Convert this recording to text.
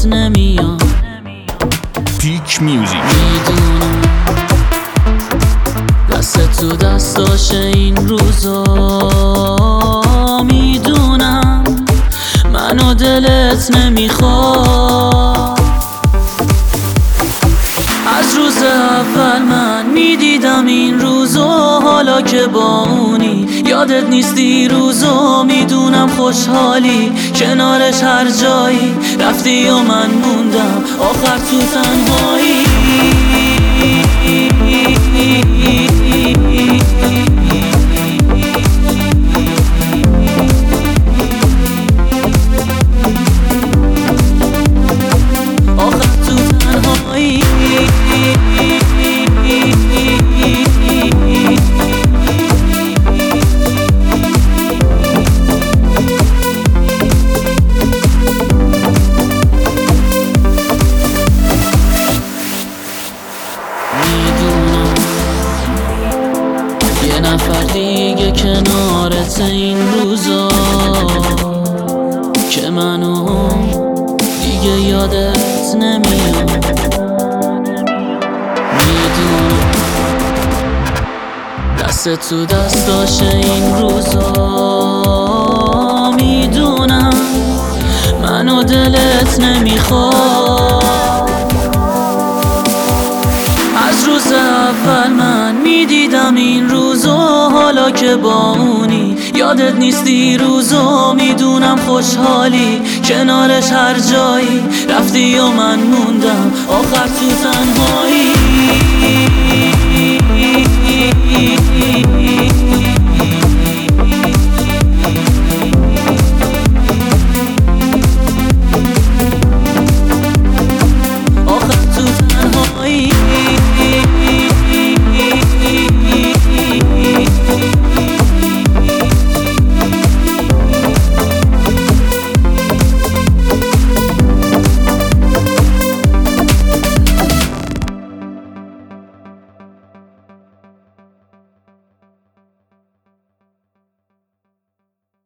نمیاد. پیک میوزیک. میدونم دست تو دستاشه این روزا، میدونم منو دلت نمیخواد. از روز اول من میدیدم این روزو، حالا که با اونی یادت نیستی روزو. میدونم خوشحالی کنارش هر جایی رفتی و من موندم آخر تو تنهایی. آخر تو تنهایی. میدونم یه نفر دیگه کنارت این روزا، که منو دیگه یادت نمیاد. میدونم دست تو دستاشه این روزا، میدونم منو دلت نمیخواد. از روز اول من میدیدم این روزو، حالا که با اونی یادت نیستی روزو. میدونم خوشحالی کنارش هر جایی رفتی و من موندم آخر تو تنهایی.